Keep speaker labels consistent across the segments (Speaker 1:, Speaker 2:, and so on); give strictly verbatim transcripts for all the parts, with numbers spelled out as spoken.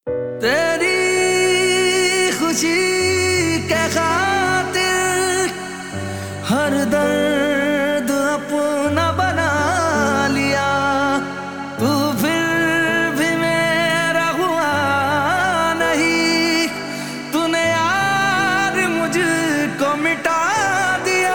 Speaker 1: तेरी खुशी के खातिर हर दर्द अपना बना लिया, तू फिर भी मेरा हुआ नहीं, तूने यार मुझको मिटा दिया।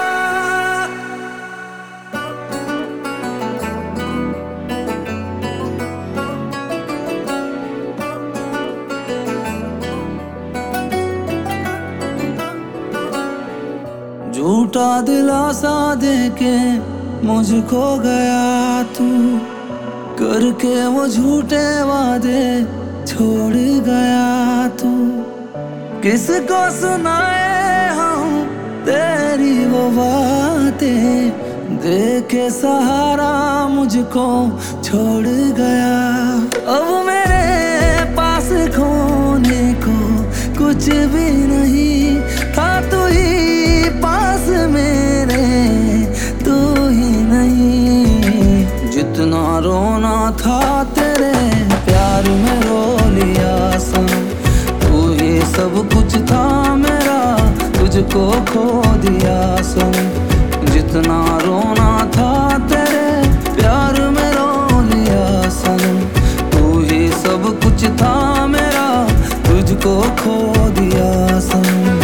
Speaker 1: झूठा दिलासा देके मुझको गया तू, करके वो झूठे वादे छोड़ गया तू। किसको सुनाए हम तेरी वो बातें, देके सहारा मुझको छोड़ गया। अब मेरे पास खोने को कुछ भी नहीं, था तू ही पास मेरे, तू ही नहीं। जितना रोना था तेरे प्यार में रो लिया सनम, तू ही सब कुछ था मेरा, तुझको खो दिया सनम। जितना रोना था तेरे प्यार में रो लिया सनम, तू ही सब कुछ था मेरा, तुझको खो दिया सनम।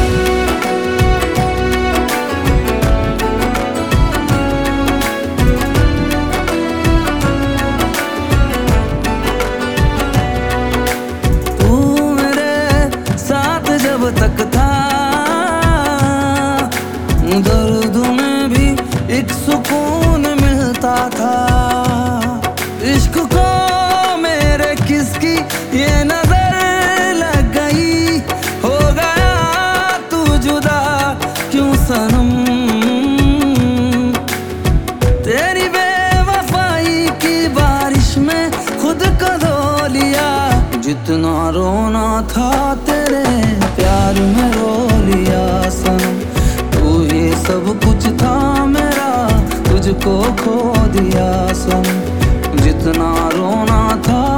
Speaker 1: जब तक था दर्द में भी एक सुकून मिलता था, इश्क को मेरे किसकी ये नजर लग गई, हो गया तू जुदा क्यों सनम। तेरी बेवफाई की बारिश में खुद को धो लिया, जितना रोना था तेरे प्यार में रो लिया सनम, तू ही सब कुछ था मेरा, तुझको खो दिया सनम। जितना रोना था